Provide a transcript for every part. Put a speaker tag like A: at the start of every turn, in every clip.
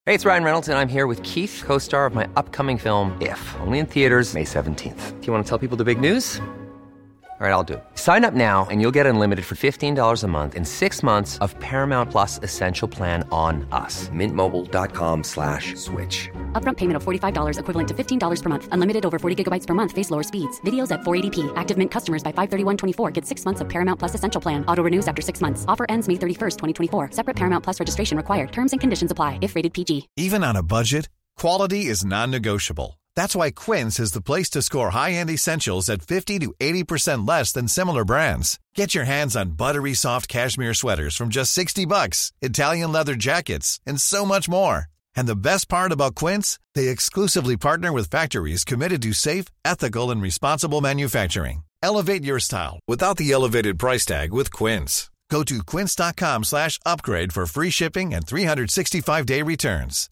A: Hey, it's Ryan Reynolds, and I'm here with Keith, co-star of my upcoming film, If, only in theaters May 17th. Do you want to tell people the big news? All right, I'll do it. Sign up now and you'll get unlimited for $15 a month and 6 months of Paramount Plus Essential Plan on us. MintMobile.com/switch.
B: Upfront payment of $45 equivalent to $15 per month. Unlimited over 40 gigabytes per month. Face lower speeds. Videos at 480p. Active Mint customers by 531.24 get 6 months of Paramount Plus Essential Plan. Auto renews after 6 months. Offer ends May 31st, 2024. Separate Paramount Plus registration required. Terms and conditions apply if rated PG.
C: Even on a budget, quality is non-negotiable. That's why Quince is the place to score high-end essentials at 50 to 80% less than similar brands. Get your hands on buttery soft cashmere sweaters from just $60, Italian leather jackets, and so much more. And the best part about Quince, they exclusively partner with factories committed to safe, ethical, and responsible manufacturing. Elevate your style without the elevated price tag with Quince. Go to quince.com/upgrade for free shipping and 365-day returns.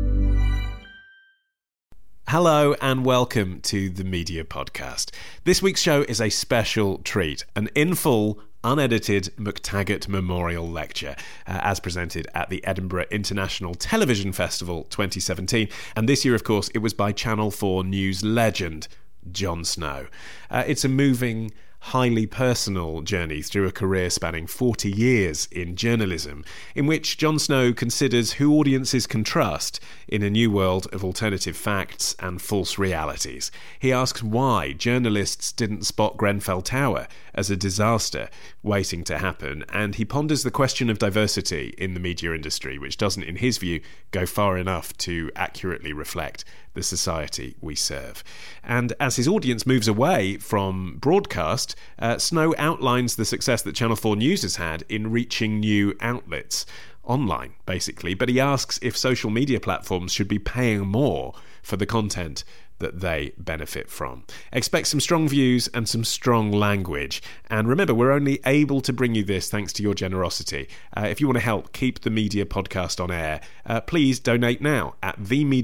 D: Hello and welcome to the Media Podcast. This week's show is a special treat, an in-full, unedited McTaggart Memorial Lecture, as presented at the Edinburgh International Television Festival 2017. And this year, of course, it was by Channel 4 News legend, Jon Snow. It's a moving, highly personal journey through a career spanning 40 years in journalism, in which Jon Snow considers who audiences can trust in a new world of alternative facts and false realities. He asks why journalists didn't spot Grenfell Tower as a disaster waiting to happen, and he ponders the question of diversity in the media industry, which doesn't, in his view, go far enough to accurately reflect the society we serve. And as his audience moves away from broadcast, Snow outlines the success that Channel 4 News has had in reaching new outlets, online basically, but he asks if social media platforms should be paying more for the content that they benefit from. Expect some strong views and some strong language. And remember, we're only able to bring you this thanks to your generosity. If you want to help keep the Media Podcast on air, please donate now at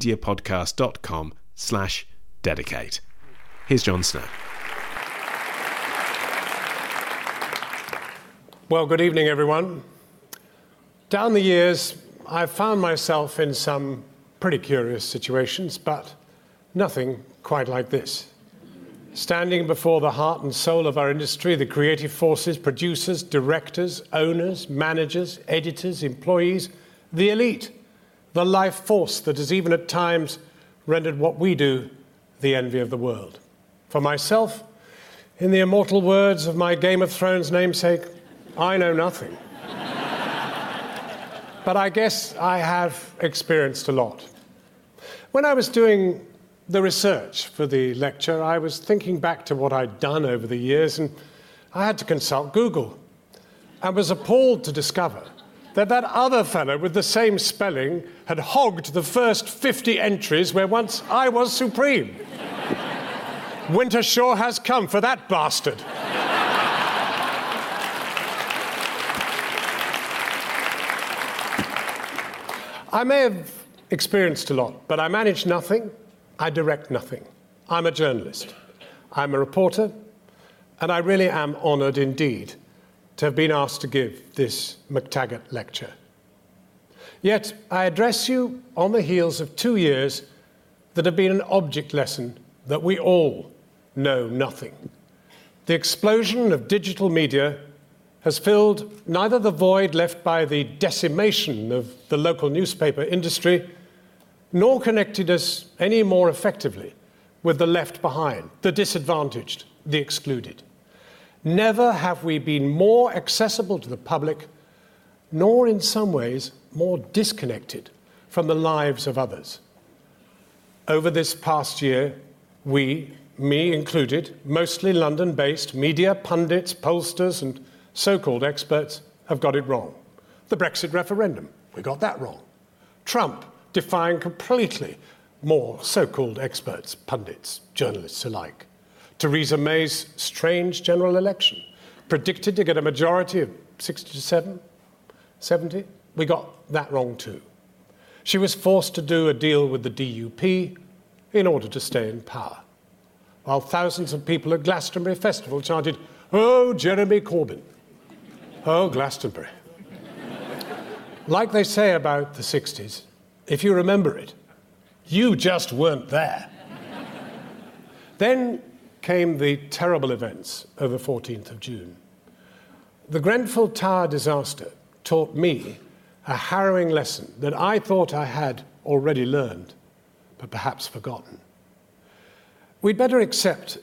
D: themediapodcast.com/dedicate. Here's Jon Snow.
E: Well, good evening, everyone. Down the years, I've found myself in some pretty curious situations, but nothing quite like this. Standing before the heart and soul of our industry, the creative forces, producers, directors, owners, managers, editors, employees, the elite, the life force that has even at times rendered what we do the envy of the world. For myself, in the immortal words of my Game of Thrones namesake, I know nothing. But I guess I have experienced a lot. When I was doing the research for the lecture, I was thinking back to what I'd done over the years, and I had to consult Google. I was appalled to discover that that other fellow with the same spelling had hogged the first 50 entries where once I was supreme. Winter sure has come for that bastard. I may have experienced a lot, but I manage nothing, I direct nothing. I'm a journalist, I'm a reporter, and I really am honoured indeed to have been asked to give this McTaggart lecture. Yet I address you on the heels of 2 years that have been an object lesson that we all know nothing. The explosion of digital media has filled neither the void left by the decimation of the local newspaper industry, nor connected us any more effectively with the left behind, the disadvantaged, the excluded. Never have we been more accessible to the public, nor in some ways more disconnected from the lives of others. Over this past year, we, me included, mostly London-based media, pundits, pollsters, and so-called experts have got it wrong. The Brexit referendum, we got that wrong. Trump defying completely more so-called experts, pundits, journalists alike. Theresa May's strange general election, predicted to get a majority of 67, 70. We got that wrong too. She was forced to do a deal with the DUP in order to stay in power, while thousands of people at Glastonbury Festival chanted, "Oh, Jeremy Corbyn. Oh, Glastonbury." Like they say about the 60s, if you remember it. You just weren't there. Then came the terrible events of the 14th of June. The Grenfell Tower disaster taught me a harrowing lesson that I thought I had already learned, but perhaps forgotten. We'd better accept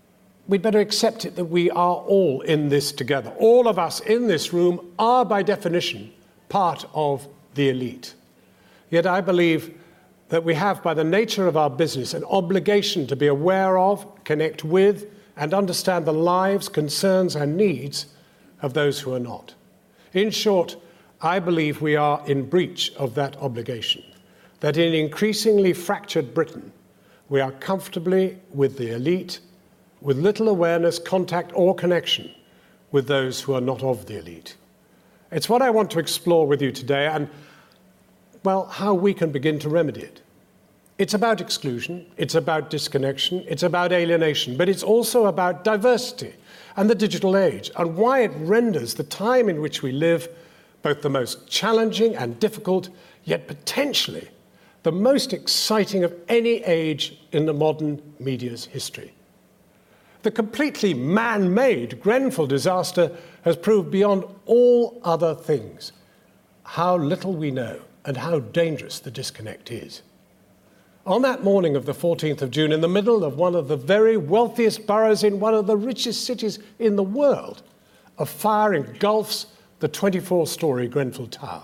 E: it that we are all in this together. All of us in this room are, by definition, part of the elite. Yet I believe that we have, by the nature of our business, an obligation to be aware of, connect with, and understand the lives, concerns, and needs of those who are not. In short, I believe we are in breach of that obligation, that in increasingly fractured Britain, we are comfortably with the elite, with little awareness, contact, or connection with those who are not of the elite. It's what I want to explore with you today, and, well, how we can begin to remedy it. It's about exclusion, it's about disconnection, it's about alienation, but it's also about diversity and the digital age, and why it renders the time in which we live both the most challenging and difficult, yet potentially the most exciting of any age in the modern media's history. The completely man-made Grenfell disaster has proved beyond all other things how little we know and how dangerous the disconnect is. On that morning of the 14th of June, in the middle of one of the very wealthiest boroughs in one of the richest cities in the world, a fire engulfs the 24-story Grenfell Tower.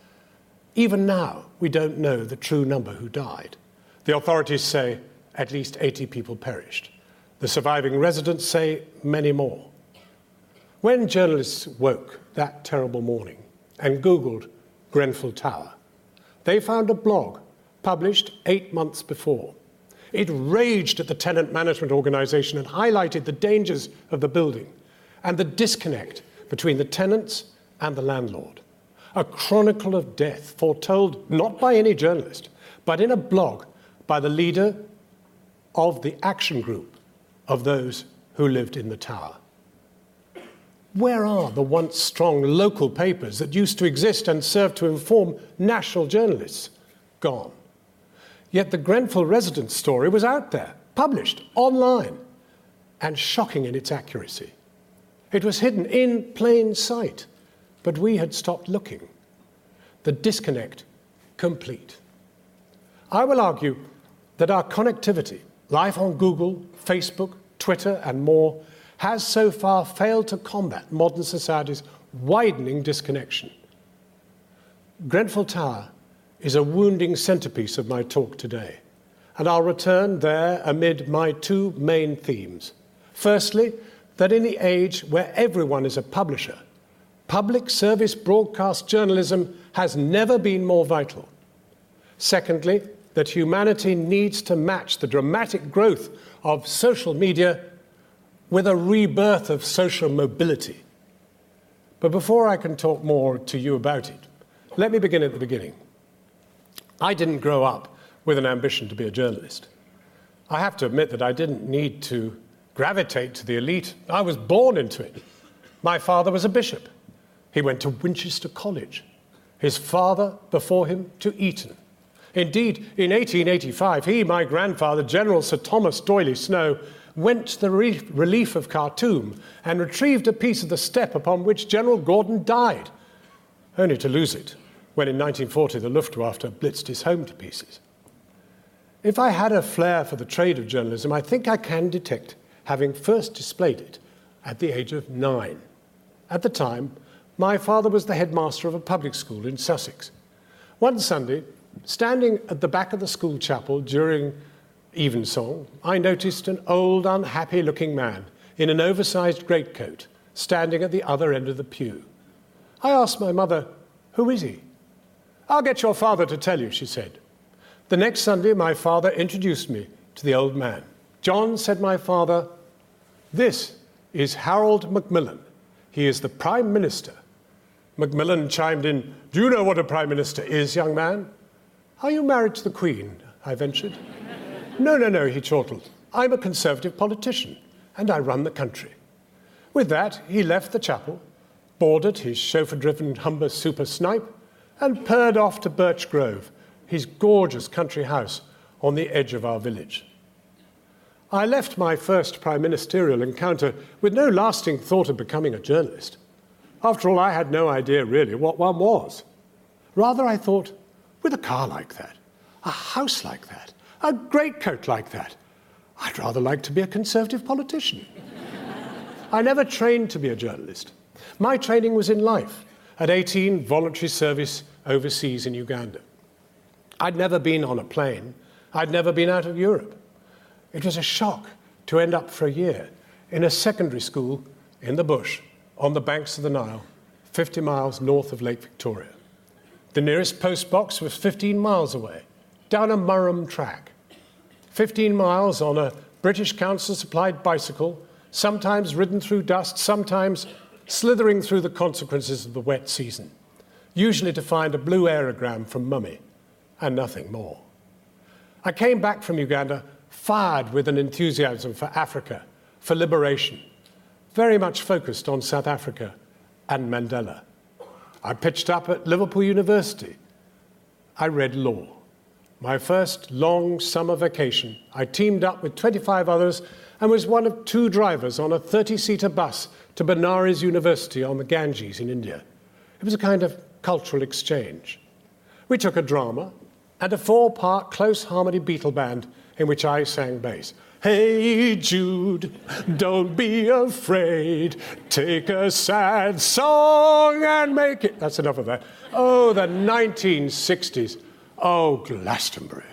E: Even now, we don't know the true number who died. The authorities say at least 80 people perished. The surviving residents say many more. When journalists woke that terrible morning and Googled Grenfell Tower, they found a blog published 8 months before. It raged at the tenant management organisation and highlighted the dangers of the building and the disconnect between the tenants and the landlord. A chronicle of death foretold not by any journalist, but in a blog by the leader of the action group of those who lived in the tower. Where are the once strong local papers that used to exist and serve to inform national journalists? Gone. Yet the Grenfell residents' story was out there, published online, and shocking in its accuracy. It was hidden in plain sight, but we had stopped looking. The disconnect complete. I will argue that our connectivity, life on Google, Facebook, Twitter, and more, has so far failed to combat modern society's widening disconnection. Grenfell Tower is a wounding centerpiece of my talk today, and I'll return there amid my two main themes. Firstly, that in the age where everyone is a publisher, public service broadcast journalism has never been more vital. Secondly, that humanity needs to match the dramatic growth of social media with a rebirth of social mobility. But before I can talk more to you about it, let me begin at the beginning. I didn't grow up with an ambition to be a journalist. I have to admit that I didn't need to gravitate to the elite. I was born into it. My father was a bishop. He went to Winchester College. His father, before him, to Eton. Indeed, in 1885, he, my grandfather, General Sir Thomas D'Oyley Snow, went to the relief of Khartoum and retrieved a piece of the steppe upon which General Gordon died, only to lose it when in 1940 the Luftwaffe blitzed his home to pieces. If I had a flair for the trade of journalism, I think I can detect having first displayed it at the age of 9. At the time, my father was the headmaster of a public school in Sussex. One Sunday, standing at the back of the school chapel during evensong, I noticed an old, unhappy-looking man in an oversized greatcoat standing at the other end of the pew. I asked my mother, "Who is he?" "I'll get your father to tell you," she said. The next Sunday, my father introduced me to the old man. "John," said my father, "this is Harold Macmillan. He is the Prime Minister." Macmillan chimed in, "Do you know what a Prime Minister is, young man?" "Are you married to the Queen?" I ventured. No, he chortled. "I'm a Conservative politician, and I run the country." With that, he left the chapel, boarded his chauffeur-driven Humber Super Snipe, and purred off to Birch Grove, his gorgeous country house on the edge of our village. I left my first prime ministerial encounter with no lasting thought of becoming a journalist. After all, I had no idea really what one was. Rather, I thought, with a car like that, a house like that, a greatcoat like that, I'd rather like to be a Conservative politician. I never trained to be a journalist. My training was in life. At 18, voluntary service overseas in Uganda. I'd never been on a plane. I'd never been out of Europe. It was a shock to end up for a year in a secondary school in the bush on the banks of the Nile, 50 miles north of Lake Victoria. The nearest post box was 15 miles away, down a Murram track. 15 miles on a British Council-supplied bicycle, sometimes ridden through dust, sometimes slithering through the consequences of the wet season, usually to find a blue aerogram from Mummy, and nothing more. I came back from Uganda fired with an enthusiasm for Africa, for liberation, very much focused on South Africa and Mandela. I pitched up at Liverpool University. I read law. My first long summer vacation, I teamed up with 25 others and was one of 2 drivers on a 30-seater bus to Benares University on the Ganges in India. It was a kind of cultural exchange. We took a drama and a 4-part close harmony Beatle band in which I sang bass. Hey Jude, don't be afraid, take a sad song and make it. That's enough of that. Oh, the 1960s. Oh, Glastonbury.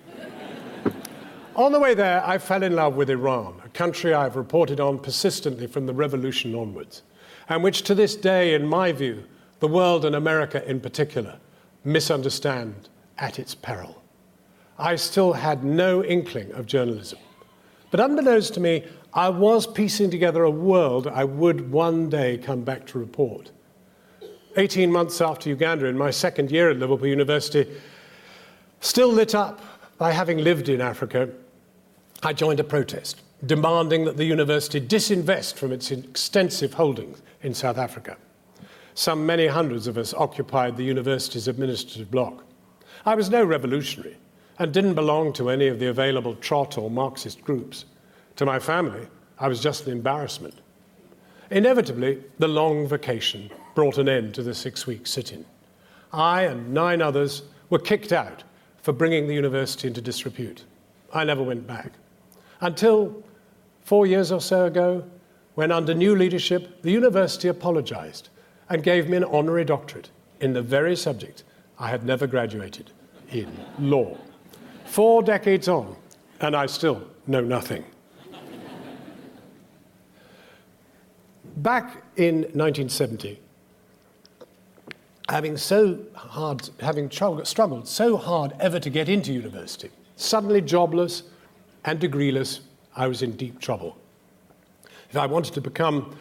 E: On the way there, I fell in love with Iran, a country I've reported on persistently from the revolution onwards, and which to this day, in my view, the world and America in particular, misunderstand at its peril. I still had no inkling of journalism. But unbeknownst to me, I was piecing together a world I would one day come back to report. 18 months after Uganda, in my second year at Liverpool University, still lit up by having lived in Africa, I joined a protest demanding that the university disinvest from its extensive holdings in South Africa. Some many hundreds of us occupied the university's administrative block. I was no revolutionary and didn't belong to any of the available trot or Marxist groups. To my family, I was just an embarrassment. Inevitably, the long vacation brought an end to the 6-week sit-in. I and 9 others were kicked out for bringing the university into disrepute. I never went back. Until 4 years or so ago, when under new leadership, the university apologized and gave me an honorary doctorate in the very subject I had never graduated in, law. 4 decades on, and I still know nothing. Back in 1970, having struggled so hard ever to get into university, suddenly jobless and degreeless, I was in deep trouble. If I had wanted to become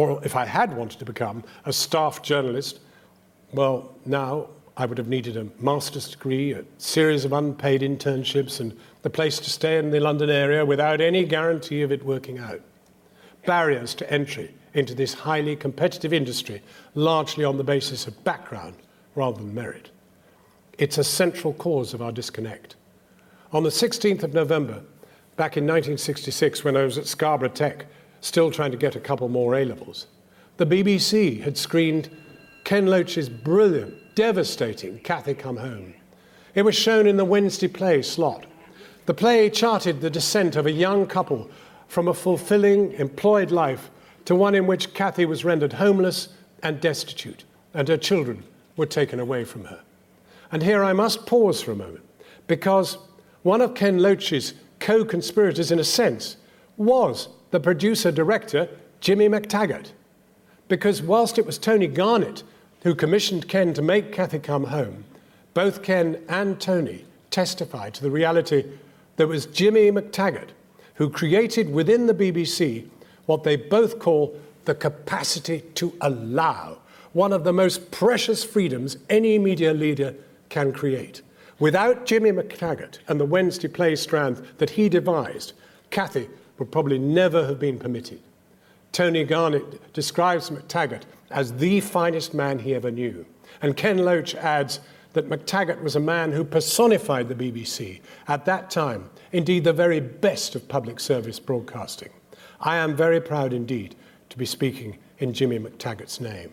E: a staff journalist, well, now I would have needed a master's degree, a series of unpaid internships, and the place to stay in the London area without any guarantee of it working out. Barriers to entry into this highly competitive industry, largely on the basis of background rather than merit. It's a central cause of our disconnect. On the 16th of November, back in 1966, when I was at Scarborough Tech, still trying to get a couple more A-levels, the BBC had screened Ken Loach's brilliant, devastating Cathy Come Home. It was shown in the Wednesday play slot. The play charted the descent of a young couple from a fulfilling, employed life to one in which Cathy was rendered homeless and destitute, and her children were taken away from her. And here I must pause for a moment, because one of Ken Loach's co-conspirators, in a sense, was the producer-director, Jimmy McTaggart. Because whilst it was Tony Garnett who commissioned Ken to make Cathy Come Home, both Ken and Tony testified to the reality that it was Jimmy McTaggart who created within the BBC what they both call the capacity to allow, one of the most precious freedoms any media leader can create. Without Jimmy McTaggart and the Wednesday play strand that he devised, Cathy would probably never have been permitted. Tony Garnett describes McTaggart as the finest man he ever knew. And Ken Loach adds that McTaggart was a man who personified the BBC at that time, indeed the very best of public service broadcasting. I am very proud indeed to be speaking in Jimmy McTaggart's name.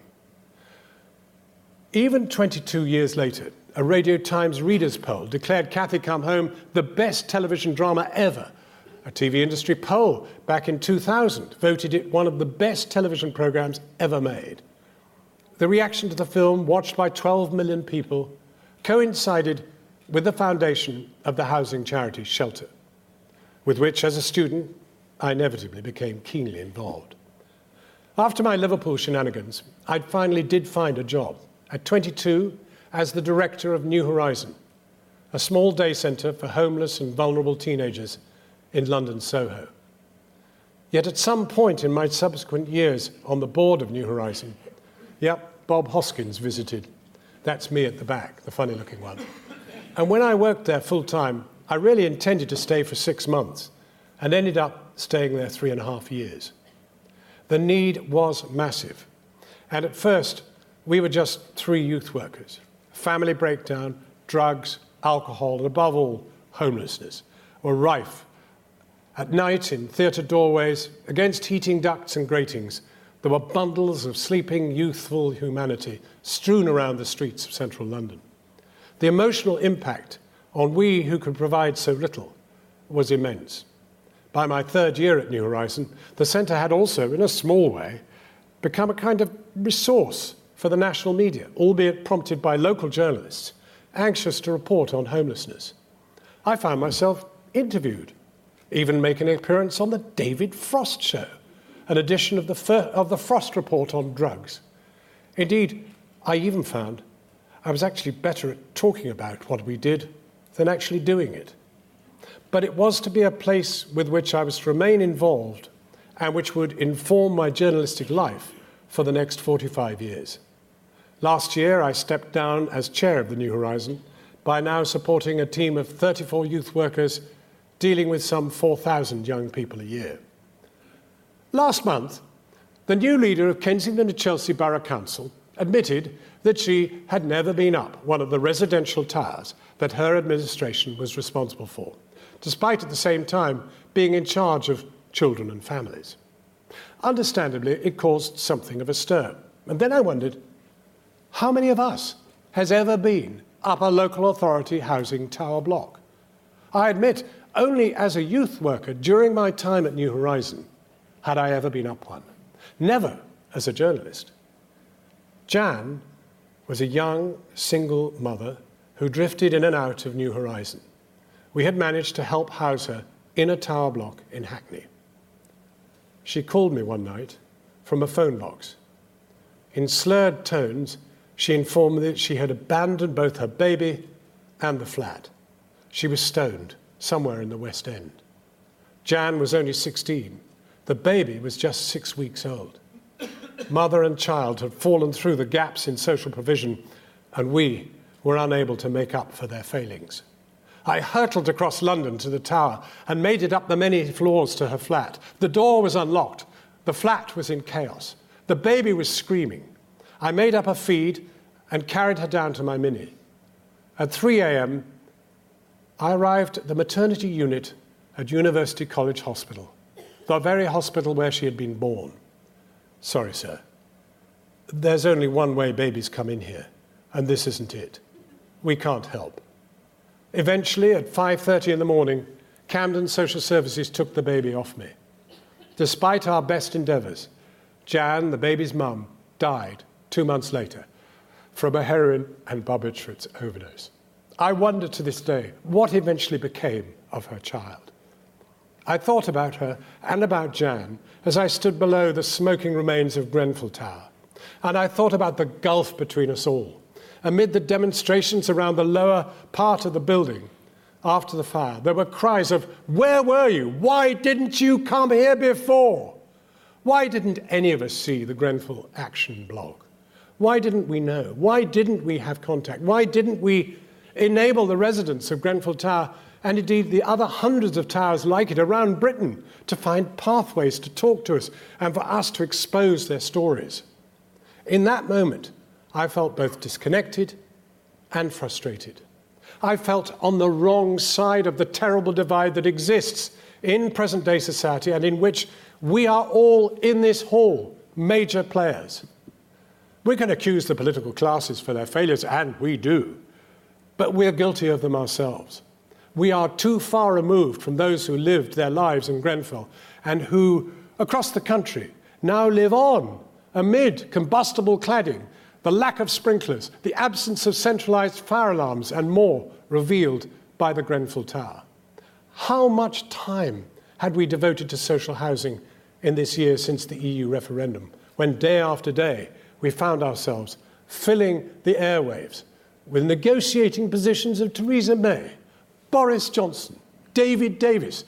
E: Even 22 years later, a Radio Times readers' poll declared Cathy Come Home the best television drama ever. A TV industry poll back in 2000 voted it one of the best television programs ever made. The reaction to the film, watched by 12 million people, coincided with the foundation of the housing charity Shelter, with which, as a student, I inevitably became keenly involved. After my Liverpool shenanigans, I finally did find a job, at 22, as the director of New Horizon, a small day centre for homeless and vulnerable teenagers in London's Soho. Yet at some point in my subsequent years on the board of New Horizon, Bob Hoskins visited. That's me at the back, the funny-looking one. And when I worked there full-time, I really intended to stay for 6 months and ended up staying there 3.5 years. The need was massive. And at first, we were just 3 youth workers. Family breakdown, drugs, alcohol, and above all, homelessness were rife. At night, in theatre doorways, against heating ducts and gratings, there were bundles of sleeping, youthful humanity strewn around the streets of central London. The emotional impact on we who could provide so little was immense. By my 3rd year at New Horizon, the centre had also, in a small way, become a kind of resource for the national media, albeit prompted by local journalists anxious to report on homelessness. I found myself interviewed, even making an appearance on the David Frost Show, an edition of the Frost Report on drugs. Indeed, I even found I was actually better at talking about what we did than actually doing it. But it was to be a place with which I was to remain involved and which would inform my journalistic life for the next 45 years. Last year, I stepped down as chair of the New Horizon by now supporting a team of 34 youth workers dealing with some 4,000 young people a year. Last month, the new leader of Kensington and Chelsea Borough Council admitted that she had never been up one of the residential towers that her administration was responsible for, despite at the same time being in charge of children and families. Understandably, it caused something of a stir. And then I wondered, how many of us has ever been up a local authority housing tower block? I admit, only as a youth worker during my time at New Horizon had I ever been up one. Never as a journalist. Jan was a young, single mother who drifted in and out of New Horizon. We had managed to help house her in a tower block in Hackney. She called me one night from a phone box. In slurred tones, she informed me that she had abandoned both her baby and the flat. She was stoned somewhere in the West End. Jan was only 16. The baby was just 6 weeks old. Mother and child had fallen through the gaps in social provision, and we were unable to make up for their failings. I hurtled across London to the tower and made it up the many floors to her flat. The door was unlocked. The flat was in chaos. The baby was screaming. I made up a feed and carried her down to my Mini. At 3 a.m., I arrived at the maternity unit at University College Hospital, the very hospital where she had been born. Sorry, sir. There's only one way babies come in here, and this isn't it. We can't help. Eventually, at 5:30 in the morning, Camden Social Services took the baby off me. Despite our best endeavours, Jan, the baby's mum, died 2 months later from a heroin and barbiturates overdose. I wonder to this day what eventually became of her child. I thought about her and about Jan as I stood below the smoking remains of Grenfell Tower, and I thought about the gulf between us all. Amid the demonstrations around the lower part of the building after the fire, there were cries of, "Where were you? Why didn't you come here before?" Why didn't any of us see the Grenfell Action blog? Why didn't we know? Why didn't we have contact? Why didn't we enable the residents of Grenfell Tower, and indeed the other hundreds of towers like it around Britain, to find pathways to talk to us and for us to expose their stories? In that moment, I felt both disconnected and frustrated. I felt on the wrong side of the terrible divide that exists in present-day society and in which we are all in this hall major players. We can accuse the political classes for their failures, and we do, but we're guilty of them ourselves. We are too far removed from those who lived their lives in Grenfell and who, across the country, now live on amid combustible cladding, the lack of sprinklers, the absence of centralised fire alarms, and more revealed by the Grenfell Tower. How much time had we devoted to social housing in this year since the EU referendum, when day after day we found ourselves filling the airwaves with negotiating positions of Theresa May, Boris Johnson, David Davis,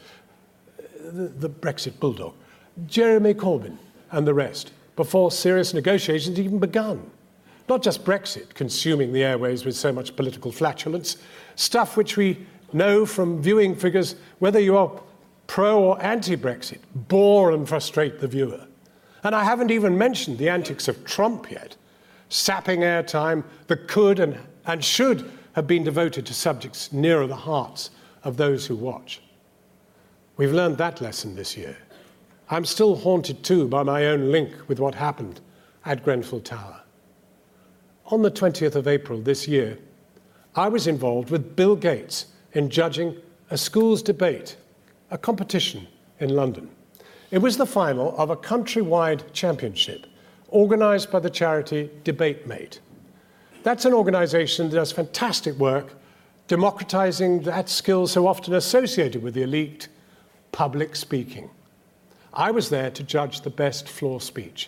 E: the Brexit bulldog, Jeremy Corbyn, and the rest, before serious negotiations even begun. Not just Brexit consuming the airwaves with so much political flatulence, stuff which we know from viewing figures, whether you are pro or anti-Brexit, bore and frustrate the viewer. And I haven't even mentioned the antics of Trump yet, sapping airtime that could and should have been devoted to subjects nearer the hearts of those who watch. We've learned that lesson this year. I'm still haunted too by my own link with what happened at Grenfell Tower. On the 20th of April this year, I was involved with Bill Gates in judging a schools debate, a competition in London. It was the final of a countrywide championship organised by the charity DebateMate. That's an organisation that does fantastic work democratising that skill so often associated with the elite, public speaking. I was there to judge the best floor speech.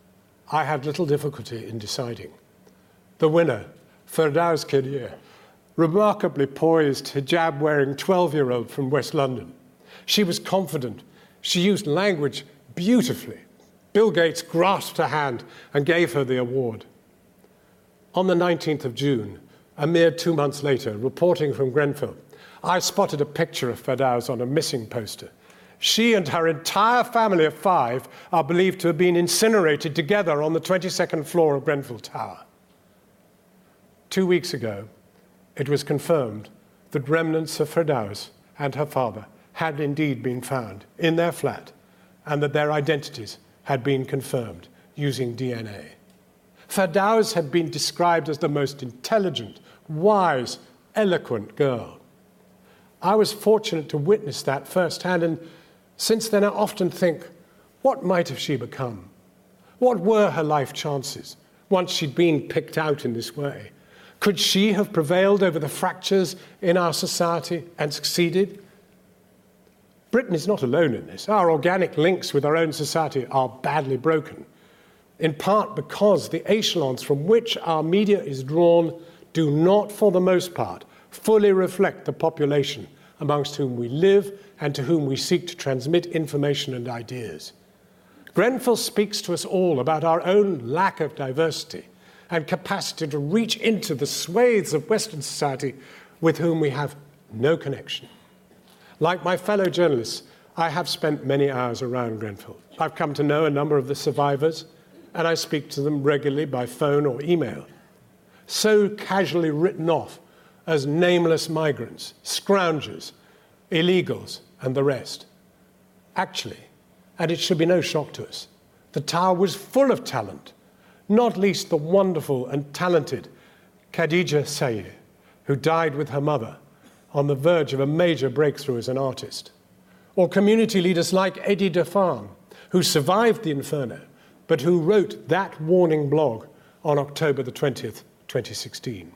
E: I had little difficulty in deciding. The winner, Firdaus Kadir, remarkably poised, hijab-wearing 12-year-old from West London. She was confident. She used language beautifully. Bill Gates grasped her hand and gave her the award. On the 19th of June, a mere 2 months later, reporting from Grenfell, I spotted a picture of Firdaus on a missing poster. She and her entire family of 5 are believed to have been incinerated together on the 22nd floor of Grenfell Tower. 2 weeks ago, it was confirmed that remnants of Firdaus and her father had indeed been found in their flat and that their identities had been confirmed using DNA. Firdaus had been described as the most intelligent, wise, eloquent girl. I was fortunate to witness that firsthand, and since then I often think, what might have she become? What were her life chances once she'd been picked out in this way? Could she have prevailed over the fractures in our society and succeeded? Britain is not alone in this. Our organic links with our own society are badly broken, in part because the echelons from which our media is drawn do not, for the most part, fully reflect the population amongst whom we live and to whom we seek to transmit information and ideas. Grenfell speaks to us all about our own lack of diversity and capacity to reach into the swathes of Western society with whom we have no connection. Like my fellow journalists, I have spent many hours around Grenfell. I've come to know a number of the survivors, and I speak to them regularly by phone or email. So casually written off as nameless migrants, scroungers, illegals, and the rest. Actually, and it should be no shock to us, the tower was full of talent, not least the wonderful and talented Khadija Sayed, who died with her mother on the verge of a major breakthrough as an artist. Or community leaders like Eddie Defarn, who survived the inferno, but who wrote that warning blog on October the 20th, 2016.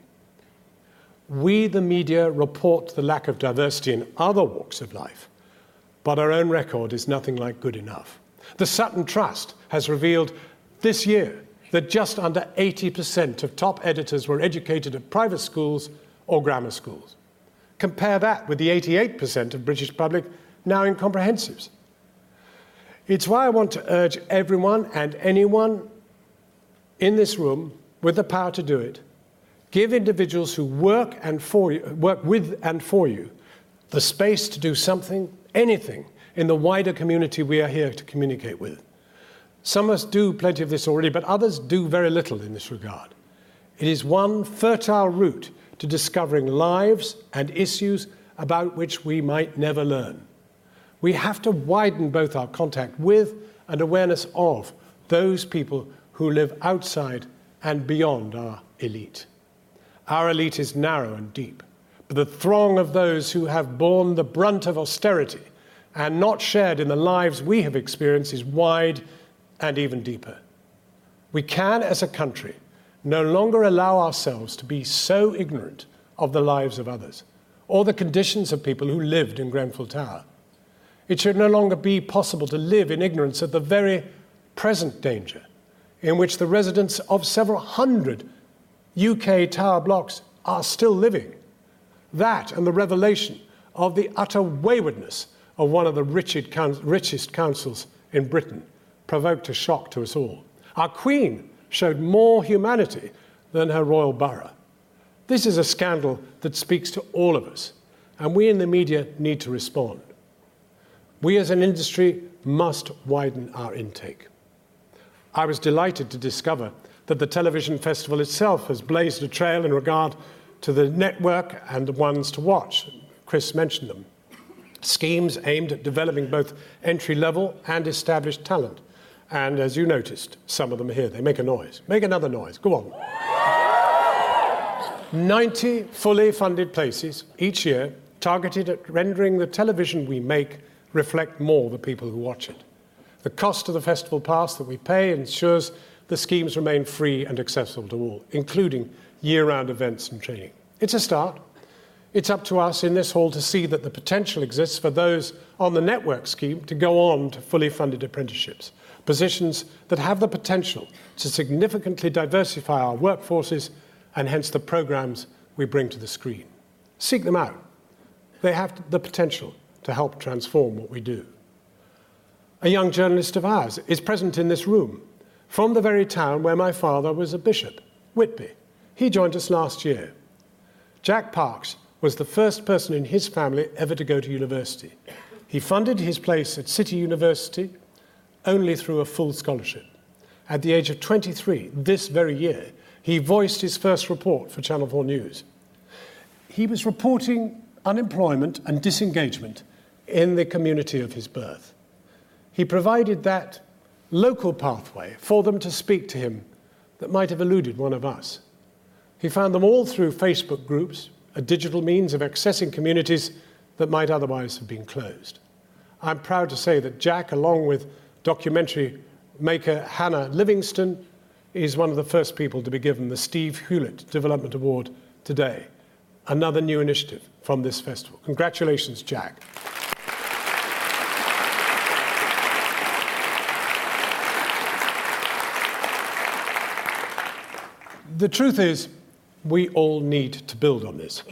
E: We, the media, report the lack of diversity in other walks of life, but our own record is nothing like good enough. The Sutton Trust has revealed this year that just under 80% of top editors were educated at private schools or grammar schools. Compare that with the 88% of British public now in comprehensives. It's why I want to urge everyone and anyone in this room with the power to do it, give individuals who work with and for you, the space to do something, anything, in the wider community we are here to communicate with. Some of us do plenty of this already, but others do very little in this regard. It is one fertile route to discovering lives and issues about which we might never learn. We have to widen both our contact with and awareness of those people who live outside and beyond our elite. Our elite is narrow and deep, but the throng of those who have borne the brunt of austerity and not shared in the lives we have experienced is wide and even deeper. We can, as a country, no longer allow ourselves to be so ignorant of the lives of others or the conditions of people who lived in Grenfell Tower. It should no longer be possible to live in ignorance of the very present danger in which the residents of several hundred UK tower blocks are still living. That and the revelation of the utter waywardness of one of the richest councils in Britain provoked a shock to us all. Our Queen showed more humanity than her royal borough. This is a scandal that speaks to all of us, and we in the media need to respond. We as an industry must widen our intake. I was delighted to discover that the television festival itself has blazed a trail in regard to the network and the ones to watch. Chris mentioned them. Schemes aimed at developing both entry-level and established talent. And as you noticed, some of them are here. They make a noise. Make another noise. Go on. 90 fully funded places each year targeted at rendering the television we make reflect more the people who watch it. The cost of the festival pass that we pay ensures the schemes remain free and accessible to all, including year-round events and training. It's a start. It's up to us in this hall to see that the potential exists for those on the network scheme to go on to fully funded apprenticeships, positions that have the potential to significantly diversify our workforces and hence the programs we bring to the screen. Seek them out. They have the potential to help transform what we do. A young journalist of ours is present in this room from the very town where my father was a bishop, Whitby. He joined us last year. Jack Parks was the first person in his family ever to go to university. He funded his place at City University only through a full scholarship. At the age of 23, this very year, he voiced his first report for Channel 4 News. He was reporting unemployment and disengagement in the community of his birth. He provided that local pathway for them to speak to him that might have eluded one of us. He found them all through Facebook groups, a digital means of accessing communities that might otherwise have been closed. I'm proud to say that Jack, along with documentary maker Hannah Livingston, is one of the first people to be given the Steve Hewlett Development Award today. Another new initiative from this festival. Congratulations, Jack. The truth is, we all need to build on this.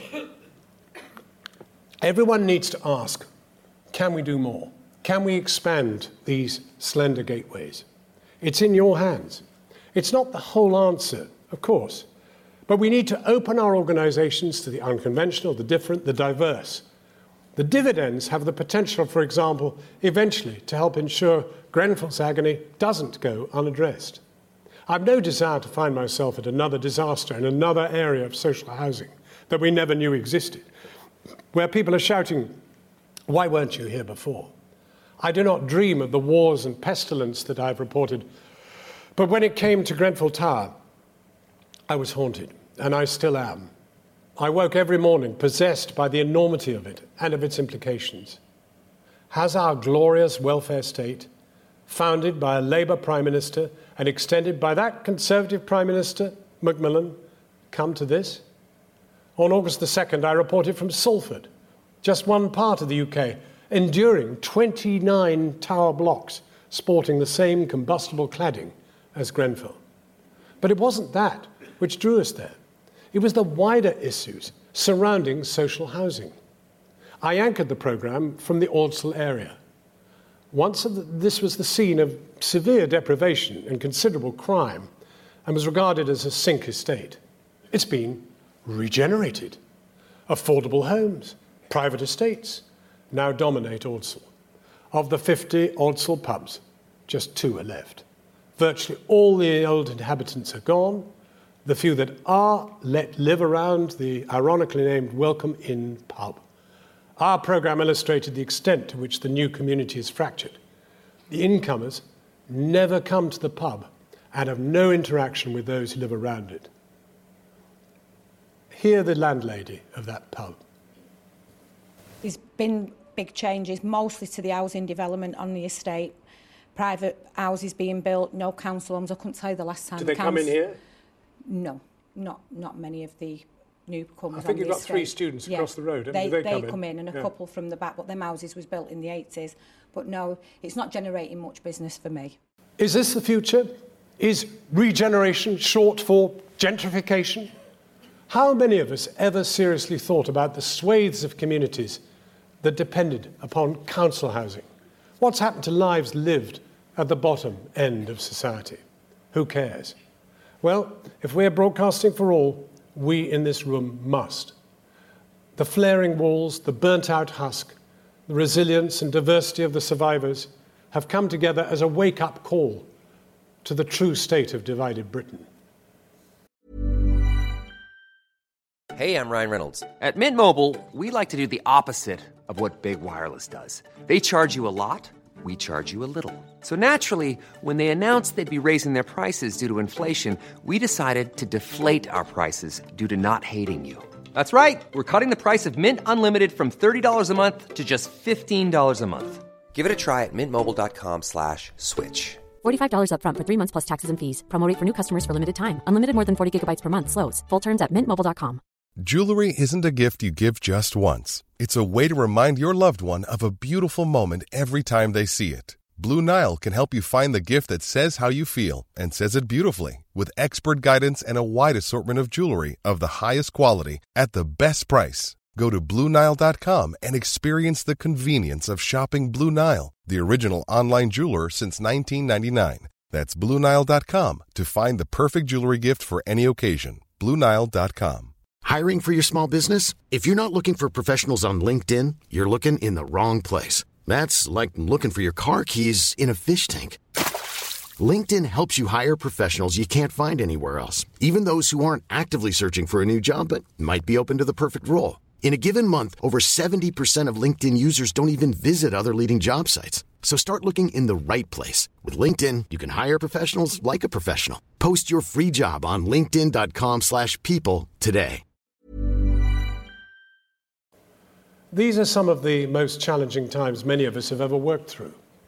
E: Everyone needs to ask, can we do more? Can we expand these slender gateways? It's in your hands. It's not the whole answer, of course, but we need to open our organizations to the unconventional, the different, the diverse. The dividends have the potential, for example, eventually to help ensure Grenfell's agony doesn't go unaddressed. I've no desire to find myself at another disaster in another area of social housing that we never knew existed, where people are shouting, "Why weren't you here before?" I do not dream of the wars and pestilence that I've reported, but when it came to Grenfell Tower, I was haunted, and I still am. I woke every morning possessed by the enormity of it and of its implications. Has our glorious welfare state, founded by a Labour Prime Minister and extended by that Conservative Prime Minister, Macmillan, come to this? On August the 2nd, I reported from Salford, just one part of the UK, enduring 29 tower blocks sporting the same combustible cladding as Grenfell. But it wasn't that which drew us there. It was the wider issues surrounding social housing. I anchored the programme from the Ordsall area. Once this was the scene of severe deprivation and considerable crime and was regarded as a sink estate. It's been regenerated. Affordable homes, private estates now dominate Ordsall. Of the 50 Ordsall pubs, just 2 are left. Virtually all the old inhabitants are gone. The few that are let live around the ironically named Welcome Inn pub. Our programme illustrated the extent to which the new community is fractured. The incomers never come to the pub and have no interaction with those who live around it. Hear the landlady of that pub.
F: There's been big changes, mostly to the housing development on the estate. Private houses being built, no council homes. I couldn't tell you the last time.
E: Do they come in here?
F: No, not many of the newcomers.
E: I think you've got 3 students across the road.
F: They
E: come
F: in and a couple from the back, but them houses was built in the 80s. But no, it's not generating much business for me.
E: Is this the future? Is regeneration short for gentrification? How many of us ever seriously thought about the swathes of communities that depended upon council housing? What's happened to lives lived at the bottom end of society? Who cares? Well, if we're broadcasting for all, we in this room must. The flaring walls, the burnt-out husk, the resilience and diversity of the survivors have come together as a wake-up call to the true state of divided Britain.
A: Hey, I'm Ryan Reynolds. At Mint Mobile, we like to do the opposite of what Big Wireless does. They charge you a lot, we charge you a little. So naturally, when they announced they'd be raising their prices due to inflation, we decided to deflate our prices due to not hating you. That's right. We're cutting the price of Mint Unlimited from $30 a month to just $15 a month. Give it a try at mintmobile.com/switch.
B: $45 up front for 3 months plus taxes and fees. Promo rate for new customers for limited time. Unlimited more than 40 gigabytes per month. Slows full terms at mintmobile.com.
C: Jewelry isn't a gift you give just once. It's a way to remind your loved one of a beautiful moment every time they see it. Blue Nile can help you find the gift that says how you feel and says it beautifully, with expert guidance and a wide assortment of jewelry of the highest quality at the best price. Go to BlueNile.com and experience the convenience of shopping Blue Nile, the original online jeweler since 1999. That's BlueNile.com to find the perfect jewelry gift for any occasion. BlueNile.com.
G: Hiring for your small business? If you're not looking for professionals on LinkedIn, you're looking in the wrong place. That's like looking for your car keys in a fish tank. LinkedIn helps you hire professionals you can't find anywhere else, even those who aren't actively searching for a new job but might be open to the perfect role. In a given month, over 70% of LinkedIn users don't even visit other leading job sites. So start looking in the right place. With LinkedIn, you can hire professionals like a professional. Post your free job on linkedin.com/people today.
E: These are some of the most challenging times many of us have ever worked through.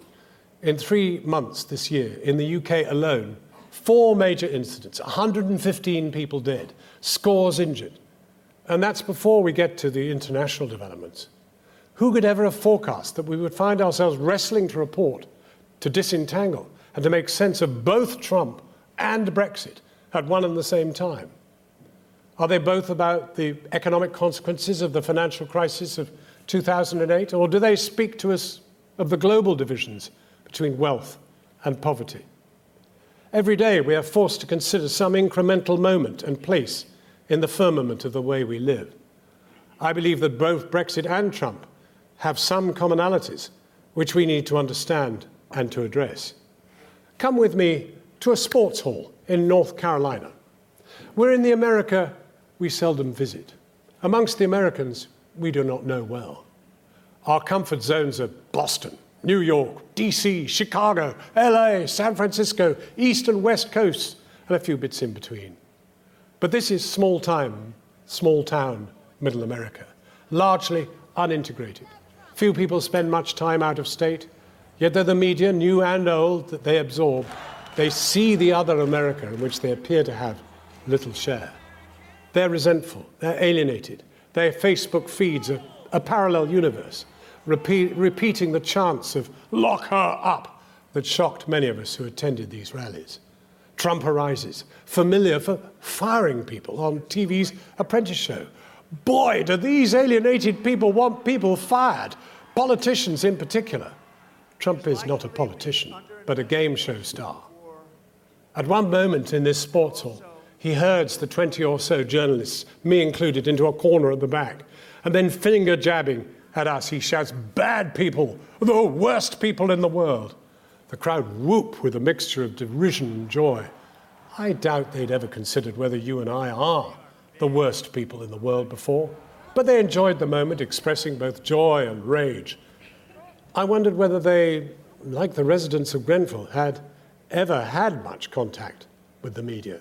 E: In 3 months this year, in the UK alone, 4 major incidents, 115 people dead, scores injured. And that's before we get to the international developments. Who could ever have forecast that we would find ourselves wrestling to report, to disentangle, and to make sense of both Trump and Brexit at one and the same time? Are they both about the economic consequences of the financial crisis of 2008, or do they speak to us of the global divisions between wealth and poverty? Every day we are forced to consider some incremental moment and place in the firmament of the way we live. I believe that both Brexit and Trump have some commonalities which we need to understand and to address. Come with me to a sports hall in North Carolina. We're in the America we seldom visit. Amongst the Americans we do not know well. Our comfort zones are Boston, New York, DC, Chicago, LA, San Francisco, East and West Coasts, and a few bits in between. But this is small town, Middle America, largely unintegrated. Few people spend much time out of state, yet though the media, new and old, that they absorb, they see the other America in which they appear to have little share. They're resentful, they're alienated, their Facebook feeds are a parallel universe, repeating the chants of "lock her up" that shocked many of us who attended these rallies. Trump arises, familiar for firing people on TV's Apprentice show. Boy, do these alienated people want people fired, politicians in particular. Trump is not a politician, but a game show star. At one moment in this sports hall, he herds the 20 or so journalists, me included, into a corner at the back, and then finger jabbing at us, he shouts, "Bad people, the worst people in the world." The crowd whoop with a mixture of derision and joy. I doubt they'd ever considered whether you and I are the worst people in the world before, but they enjoyed the moment, expressing both joy and rage. I wondered whether they, like the residents of Grenfell, had ever had much contact with the media.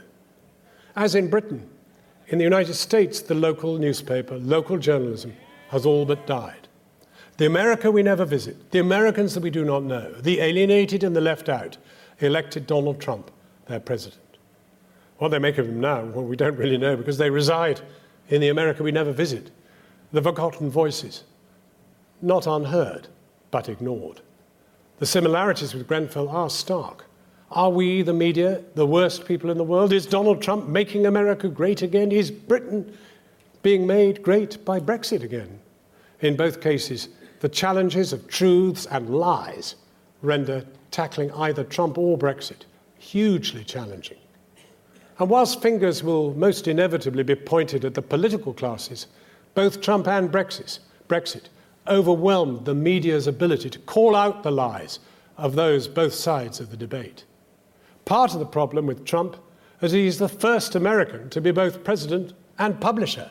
E: As in Britain, in the United States, the local newspaper, local journalism has all but died. The America we never visit, the Americans that we do not know, the alienated and the left out, elected Donald Trump their president. What they make of him now, well, we don't really know, because they reside in the America we never visit. The forgotten voices, not unheard, but ignored. The similarities with Grenfell are stark. Are we, the media, the worst people in the world? Is Donald Trump making America great again? Is Britain being made great by Brexit again? In both cases, the challenges of truths and lies render tackling either Trump or Brexit hugely challenging. And whilst fingers will most inevitably be pointed at the political classes, both Trump and Brexit overwhelmed the media's ability to call out the lies of those both sides of the debate. Part of the problem with Trump is he is the first American to be both president and publisher.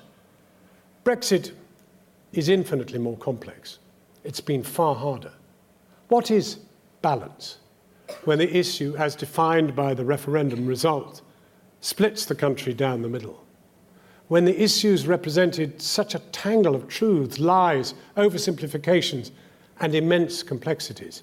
E: Brexit is infinitely more complex. It's been far harder. What is balance when the issue, as defined by the referendum result, splits the country down the middle? When the issues represented such a tangle of truths, lies, oversimplifications, and immense complexities?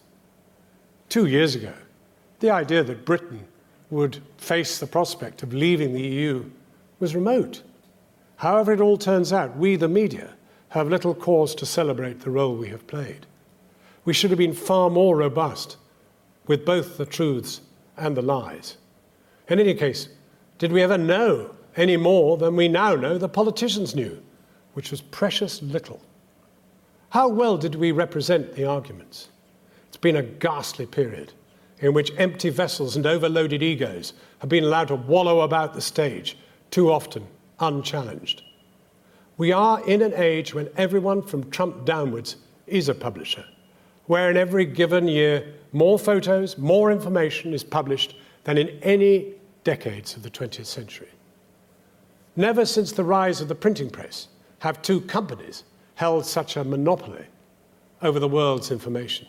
E: 2 years ago, the idea that Britain would face the prospect of leaving the EU was remote. However it all turns out, we, the media, have little cause to celebrate the role we have played. We should have been far more robust with both the truths and the lies. In any case, did we ever know any more than we now know the politicians knew, which was precious little? How well did we represent the arguments? It's been a ghastly period in which empty vessels and overloaded egos have been allowed to wallow about the stage, too often unchallenged. We are in an age when everyone from Trump downwards is a publisher, where in every given year more photos, more information is published than in any decades of the 20th century. Never since the rise of the printing press have two companies held such a monopoly over the world's information.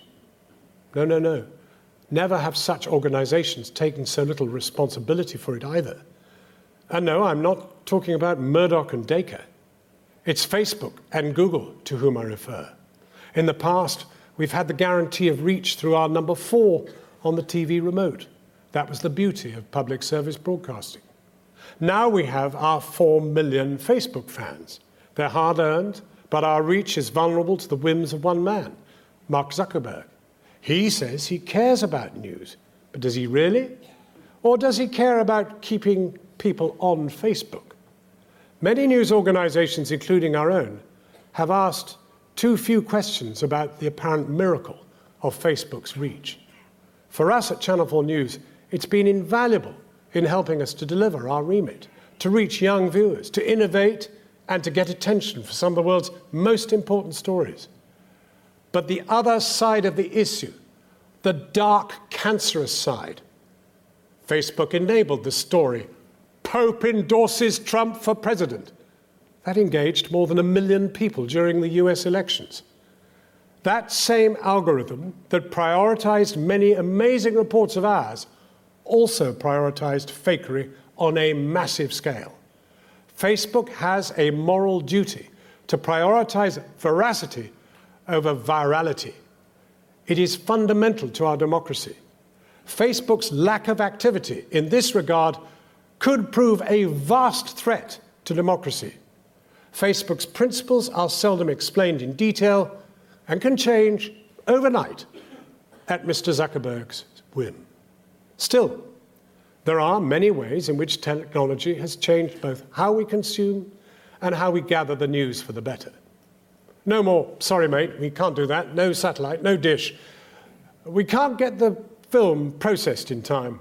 E: No. Never have such organizations taken so little responsibility for it either. And no, I'm not talking about Murdoch and Dacre. It's Facebook and Google to whom I refer. In the past, we've had the guarantee of reach through our number 4 on the TV remote. That was the beauty of public service broadcasting. Now we have our 4 million Facebook fans. They're hard-earned, but our reach is vulnerable to the whims of one man, Mark Zuckerberg. He says he cares about news, but does he really? Or does he care about keeping people on Facebook? Many news organizations, including our own, have asked too few questions about the apparent miracle of Facebook's reach. For us at Channel 4 News, it's been invaluable in helping us to deliver our remit, to reach young viewers, to innovate, and to get attention for some of the world's most important stories. But the other side of the issue, the dark, cancerous side, Facebook enabled the story, Pope endorses Trump for president. That engaged more than 1 million people during the US elections. That same algorithm that prioritized many amazing reports of ours also prioritized fakery on a massive scale. Facebook has a moral duty to prioritize veracity over virality. It is fundamental to our democracy. Facebook's lack of activity in this regard could prove a vast threat to democracy. Facebook's principles are seldom explained in detail and can change overnight at Mr. Zuckerberg's whim. Still, there are many ways in which technology has changed both how we consume and how we gather the news for the better. No more, sorry mate, we can't do that, no satellite, no dish. We can't get the film processed in time.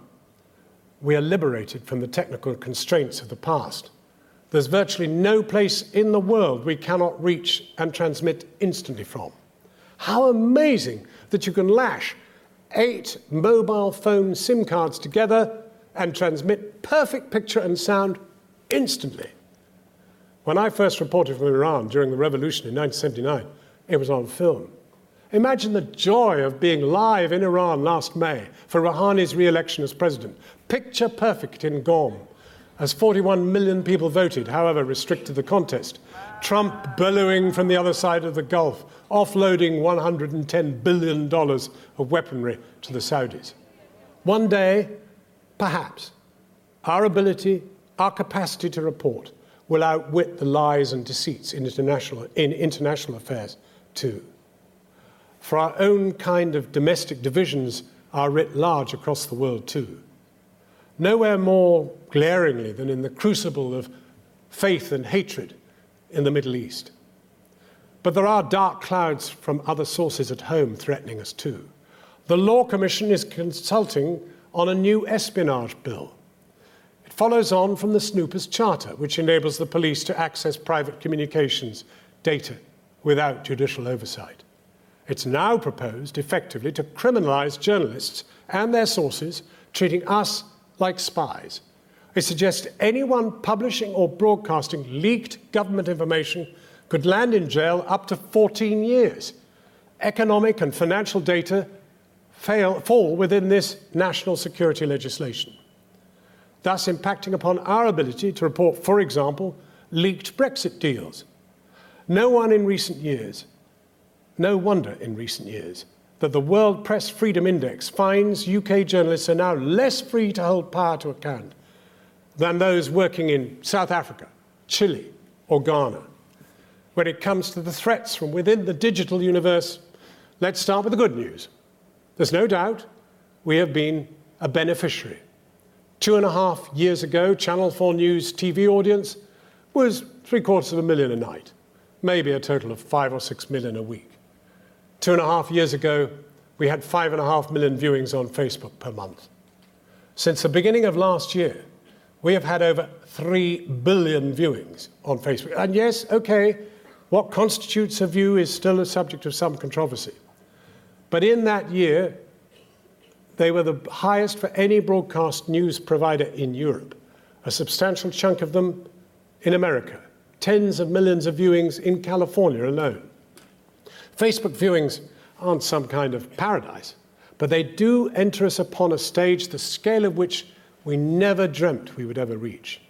E: We are liberated from the technical constraints of the past. There's virtually no place in the world we cannot reach and transmit instantly from. How amazing that you can lash 8 mobile phone SIM cards together and transmit perfect picture and sound instantly. When I first reported from Iran during the revolution in 1979, it was on film. Imagine the joy of being live in Iran last May for Rouhani's re-election as president. Picture perfect in Qom, as 41 million people voted, however restricted the contest. Trump bellowing from the other side of the Gulf, offloading $110 billion of weaponry to the Saudis. One day, perhaps, our capacity to report will outwit the lies and deceits in international affairs too. For our own kind of domestic divisions are writ large across the world too. Nowhere more glaringly than in the crucible of faith and hatred in the Middle East. But there are dark clouds from other sources at home threatening us too. The Law Commission is consulting on a new espionage bill. It follows on from the Snoopers Charter, which enables the police to access private communications data without judicial oversight. It's now proposed effectively to criminalize journalists and their sources, treating us like spies. It suggests anyone publishing or broadcasting leaked government information could land in jail up to 14 years. Economic and financial data fall within this national security legislation, thus impacting upon our ability to report, for example, leaked Brexit deals. No wonder in recent years that the World Press Freedom Index finds UK journalists are now less free to hold power to account than those working in South Africa, Chile, or Ghana. When it comes to the threats from within the digital universe, let's start with the good news. There's no doubt we have been a beneficiary. 2.5 years ago, Channel 4 News TV audience was 750,000 a night, maybe a total of 5 or 6 million a week. 2.5 years ago, we had 5.5 million viewings on Facebook per month. Since the beginning of last year, we have had over 3 billion viewings on Facebook. And yes, okay, what constitutes a view is still a subject of some controversy. But in that year, they were the highest for any broadcast news provider in Europe, a substantial chunk of them in America, tens of millions of viewings in California alone. Facebook viewings aren't some kind of paradise, but they do enter us upon a stage the scale of which we never dreamt we would ever reach.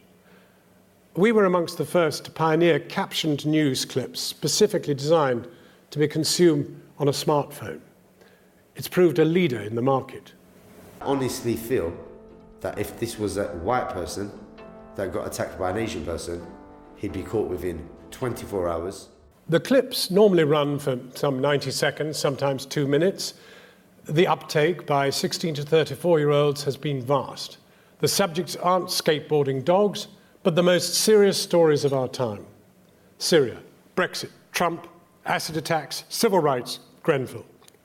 E: We were amongst the first to pioneer captioned news clips specifically designed to be consumed on a smartphone. It's proved a leader in the market.
H: I honestly feel that if this was a white person that got attacked by an Asian person, he'd be caught within 24 hours.
E: The clips normally run for some 90 seconds, sometimes 2 minutes. The uptake by 16 to 34-year-olds has been vast. The subjects aren't skateboarding dogs, but the most serious stories of our time. Syria, Brexit, Trump, acid attacks, civil rights, Grenfell.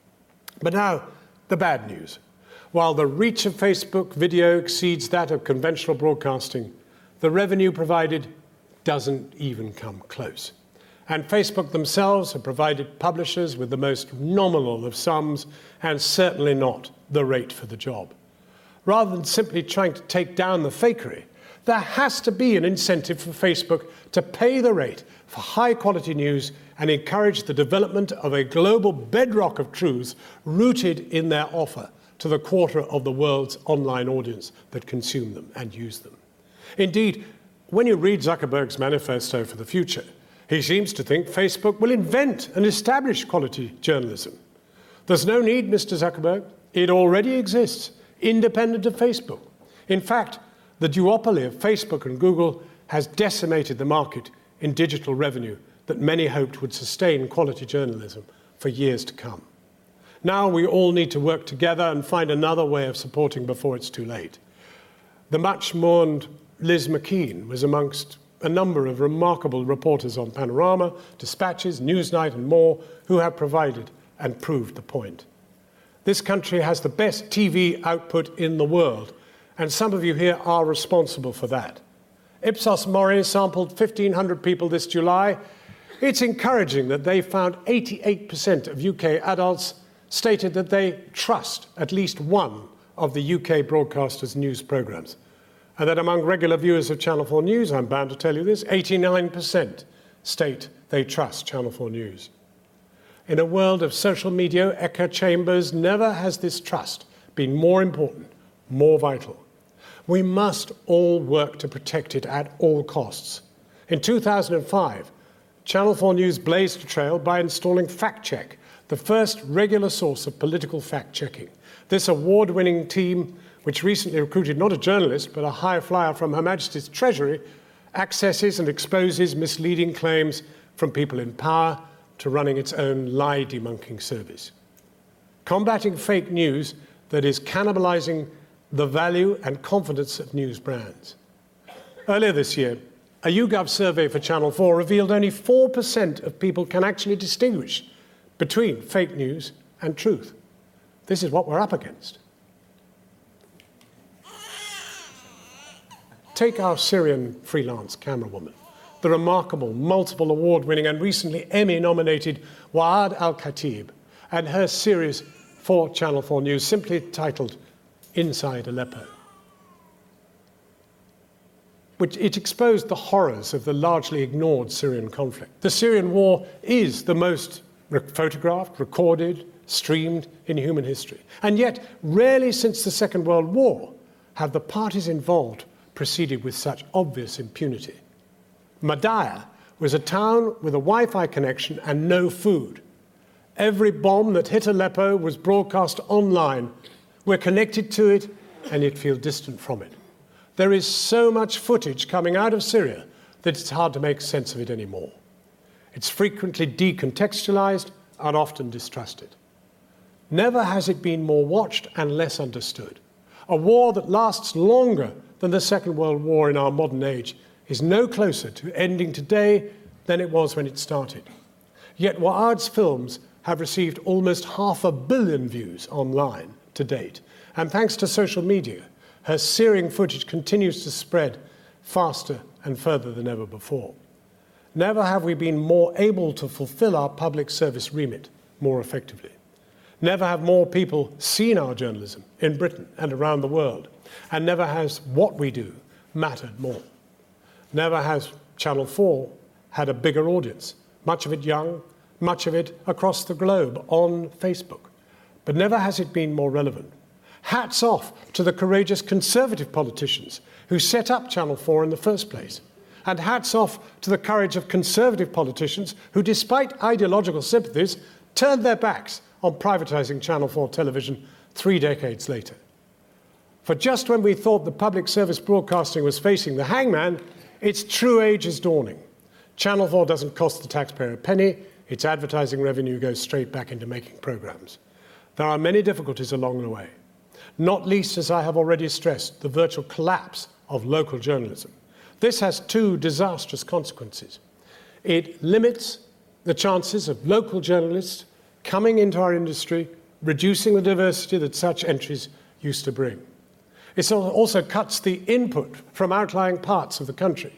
E: But now, the bad news. While the reach of Facebook video exceeds that of conventional broadcasting, the revenue provided doesn't even come close. And Facebook themselves have provided publishers with the most nominal of sums and certainly not the rate for the job. Rather than simply trying to take down the fakery, there has to be an incentive for Facebook to pay the rate for high-quality news and encourage the development of a global bedrock of truths rooted in their offer to the quarter of the world's online audience that consume them and use them. Indeed, when you read Zuckerberg's manifesto for the future, he seems to think Facebook will invent and establish quality journalism. There's no need, Mr. Zuckerberg. It already exists, independent of Facebook. In fact, the duopoly of Facebook and Google has decimated the market in digital revenue that many hoped would sustain quality journalism for years to come. Now we all need to work together and find another way of supporting before it's too late. The much-mourned Liz McKean was amongst a number of remarkable reporters on Panorama, Dispatches, Newsnight and more who have provided and proved the point. This country has the best TV output in the world, and some of you here are responsible for that. Ipsos Mori sampled 1,500 people this July. It's encouraging that they found 88% of UK adults stated that they trust at least one of the UK broadcasters' news programmes. And that among regular viewers of Channel 4 News, I'm bound to tell you this, 89% state they trust Channel 4 News. In a world of social media echo chambers, never has this trust been more important, more vital. We must all work to protect it at all costs. In 2005, Channel 4 News blazed a trail by installing Fact Check, the first regular source of political fact-checking. This award-winning team, which recently recruited not a journalist, but a high flyer from Her Majesty's Treasury, accesses and exposes misleading claims from people in power to running its own lie-debunking service. Combating fake news that is cannibalizing the value and confidence of news brands. Earlier this year, a YouGov survey for Channel 4 revealed only 4% of people can actually distinguish between fake news and truth. This is what we're up against. Take our Syrian freelance camerawoman, the remarkable, multiple award-winning and recently Emmy-nominated Waad Al-Khatib, and her series for Channel 4 News, simply titled Inside Aleppo. It exposed the horrors of the largely ignored Syrian conflict. The Syrian war is the most photographed, recorded, streamed in human history. And yet, rarely since the Second World War have the parties involved proceeded with such obvious impunity. Madaya was a town with a Wi-Fi connection and no food. Every bomb that hit Aleppo was broadcast online. We're connected to it, and yet feel distant from it. There is so much footage coming out of Syria that it's hard to make sense of it anymore. It's frequently decontextualized and often distrusted. Never has it been more watched and less understood. A war that lasts longer than the Second World War in our modern age is no closer to ending today than it was when it started. Yet Waad's films have received almost 500 million views online to date. And thanks to social media, her searing footage continues to spread faster and further than ever before. Never have we been more able to fulfill our public service remit more effectively. Never have more people seen our journalism in Britain and around the world. And never has what we do mattered more. Never has Channel 4 had a bigger audience, much of it young, much of it across the globe on Facebook. But never has it been more relevant. Hats off to the courageous Conservative politicians who set up Channel 4 in the first place. And hats off to the courage of Conservative politicians who, despite ideological sympathies, turned their backs on privatising Channel 4 television 3 decades later. For just when we thought the public service broadcasting was facing the hangman, its true age is dawning. Channel 4 doesn't cost the taxpayer a penny. Its advertising revenue goes straight back into making programmes. There are many difficulties along the way, not least, as I have already stressed, the virtual collapse of local journalism. This has two disastrous consequences. It limits the chances of local journalists coming into our industry, reducing the diversity that such entries used to bring. It also cuts the input from outlying parts of the country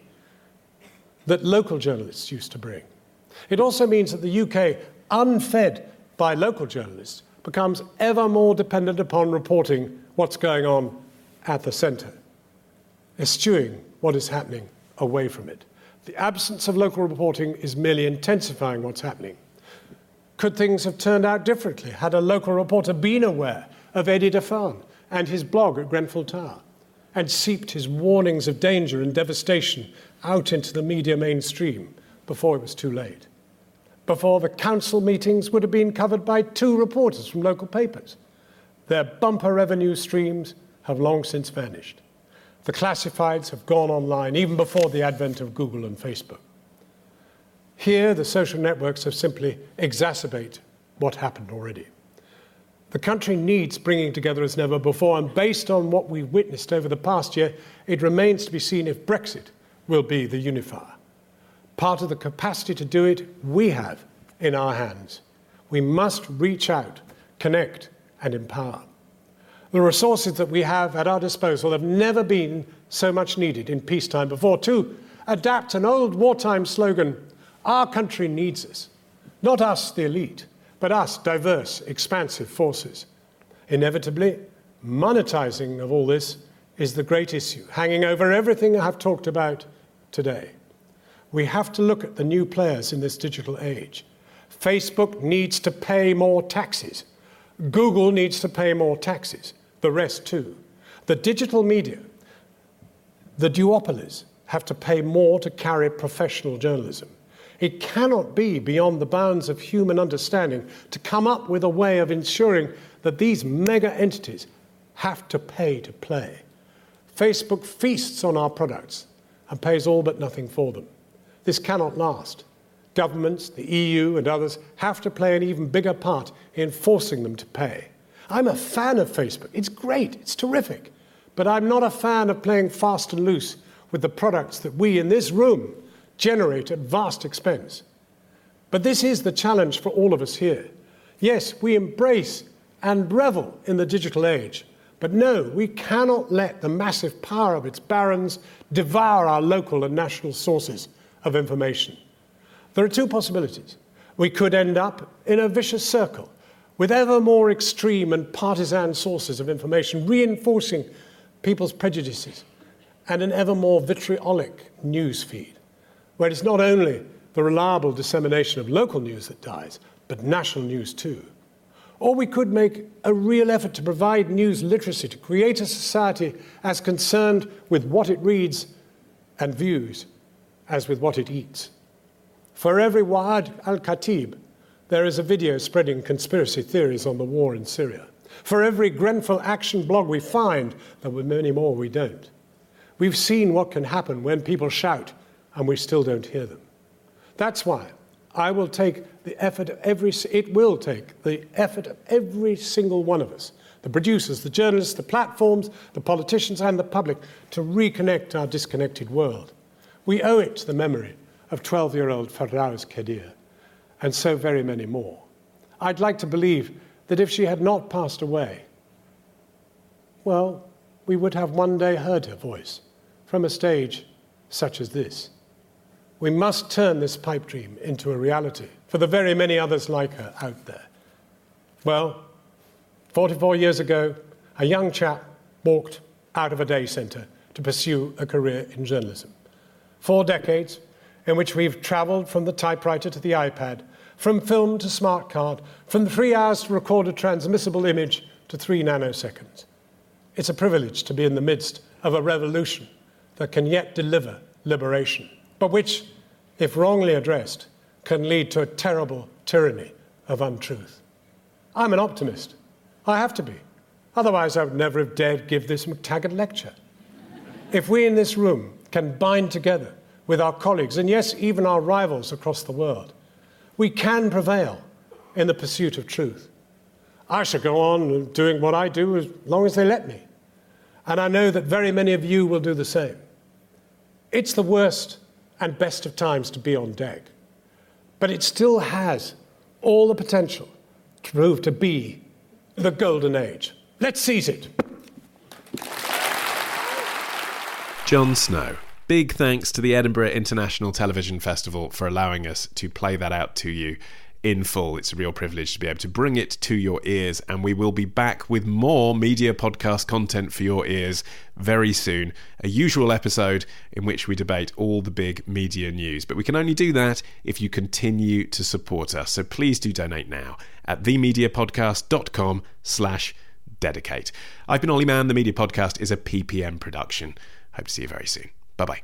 E: that local journalists used to bring. It also means that the UK, unfed by local journalists, becomes ever more dependent upon reporting what's going on at the centre, eschewing what is happening away from it. The absence of local reporting is merely intensifying what's happening. Could things have turned out differently had a local reporter been aware of Eddie Defan and his blog at Grenfell Tower and seeped his warnings of danger and devastation out into the media mainstream before it was too late? Before the council meetings would have been covered by 2 reporters from local papers. Their bumper revenue streams have long since vanished. The classifieds have gone online even before the advent of Google and Facebook. Here, the social networks have simply exacerbated what happened already. The country needs bringing together as never before, and based on what we've witnessed over the past year, it remains to be seen if Brexit will be the unifier. Part of the capacity to do it we have in our hands. We must reach out, connect, and empower. The resources that we have at our disposal have never been so much needed in peacetime before. To adapt an old wartime slogan, our country needs us. Not us, the elite, but us, diverse, expansive forces. Inevitably, Monetizing of all this is the great issue, hanging over everything I've talked about today. We have to look at the new players in this digital age. Facebook needs to pay more taxes. Google needs to pay more taxes. The rest too. The digital media, the duopolies, have to pay more to carry professional journalism. It cannot be beyond the bounds of human understanding to come up with a way of ensuring that these mega entities have to pay to play. Facebook feasts on our products and pays all but nothing for them. This cannot last. Governments, the EU and others have to play an even bigger part in forcing them to pay. I'm a fan of Facebook. It's great. It's terrific. But I'm not a fan of playing fast and loose with the products that we in this room generate at vast expense. But this is the challenge for all of us here. Yes, we embrace and revel in the digital age. But no, we cannot let the massive power of its barons devour our local and national sources of information. There are two possibilities. We could end up in a vicious circle with ever more extreme and partisan sources of information reinforcing people's prejudices and an ever more vitriolic news feed, where it's not only the reliable dissemination of local news that dies, but national news too. Or we could make a real effort to provide news literacy, to create a society as concerned with what it reads and views as with what it eats. For every Waad al-Khatib, there is a video spreading conspiracy theories on the war in Syria. For every Grenfell Action blog we find, there were many more we don't. We've seen what can happen when people shout and we still don't hear them. That's why I will take the effort of every single one of us, the producers, the journalists, the platforms, the politicians and the public, to reconnect our disconnected world. We owe it to the memory of 12-year-old Farrouz Kadir, and so very many more. I'd like to believe that if she had not passed away, well, we would have one day heard her voice from a stage such as this. We must turn this pipe dream into a reality for the very many others like her out there. Well, 44 years ago, a young chap walked out of a day centre to pursue a career in journalism. 4 decades in which we've travelled from the typewriter to the iPad, from film to smart card, from the 3 hours to record a transmissible image to 3 nanoseconds. It's a privilege to be in the midst of a revolution that can yet deliver liberation, but which, if wrongly addressed, can lead to a terrible tyranny of untruth. I'm an optimist. I have to be. Otherwise, I would never have dared give this McTaggart lecture. If we in this room can bind together with our colleagues, and yes, even our rivals across the world, we can prevail in the pursuit of truth. I shall go on doing what I do as long as they let me. And I know that very many of you will do the same. It's the worst and best of times to be on deck, but it still has all the potential to prove to be the golden age. Let's seize it.
D: Jon Snow. Big thanks to the Edinburgh International Television Festival for allowing us to play that out to you in full. It's a real privilege to be able to bring it to your ears, and we will be back with more media podcast content for your ears very soon. A usual episode in which we debate all the big media news, but we can only do that if you continue to support us. So please do donate now at themediapodcast.com/dedicate. I've been Ollie Mann. The Media Podcast is a PPM production. Hope to see you very soon. Bye-bye.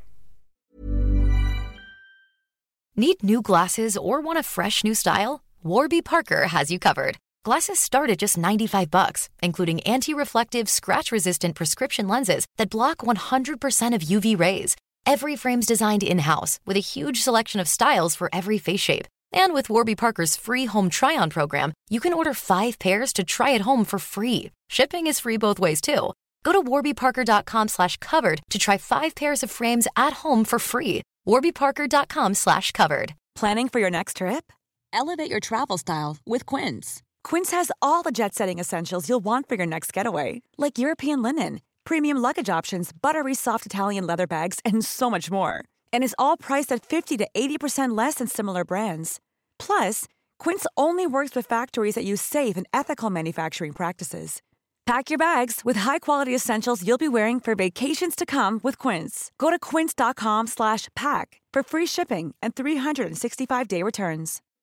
I: Need new glasses or want a fresh new style? Warby Parker has you covered. Glasses start at just $95, including anti-reflective, scratch-resistant prescription lenses that block 100% of UV rays. Every frame's designed in-house with a huge selection of styles for every face shape. And with Warby Parker's free home try-on program, you can order 5 pairs to try at home for free. Shipping is free both ways, too. Go to warbyparker.com/covered to try 5 pairs of frames at home for free. warbyparker.com/covered.
J: Planning for your next trip? Elevate your travel style with Quince. Quince has all the jet-setting essentials you'll want for your next getaway, like European linen, premium luggage options, buttery soft Italian leather bags, and so much more. And is all priced at 50 to 80% less than similar brands. Plus, Quince only works with factories that use safe and ethical manufacturing practices. Pack your bags with high-quality essentials you'll be wearing for vacations to come with Quince. Go to quince.com/pack for free shipping and 365-day returns.